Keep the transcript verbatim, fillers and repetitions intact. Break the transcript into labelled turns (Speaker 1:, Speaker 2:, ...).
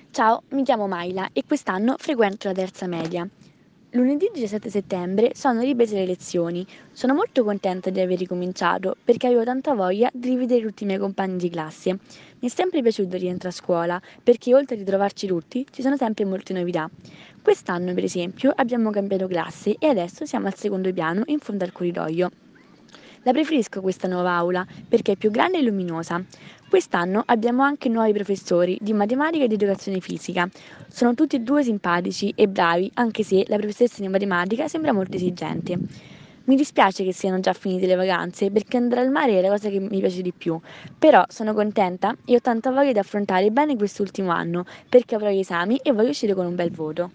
Speaker 1: Ciao, mi chiamo Maila e quest'anno frequento la terza media. Lunedì diciassette settembre sono riprese le lezioni. Sono molto contenta di aver ricominciato perché avevo tanta voglia di rivedere tutti i miei compagni di classe. Mi è sempre piaciuto rientrare a scuola perché oltre a ritrovarci tutti ci sono sempre molte novità. Quest'anno, per esempio, abbiamo cambiato classe e adesso siamo al secondo piano in fondo al corridoio. La preferisco questa nuova aula perché è più grande e luminosa. Quest'anno abbiamo anche nuovi professori di matematica e di educazione fisica. Sono tutti e due simpatici e bravi, anche se la professoressa di matematica sembra molto esigente. Mi dispiace che siano già finite le vacanze perché andare al mare è la cosa che mi piace di più, però sono contenta e ho tanta voglia di affrontare bene quest'ultimo anno perché avrò gli esami e voglio uscire con un bel voto.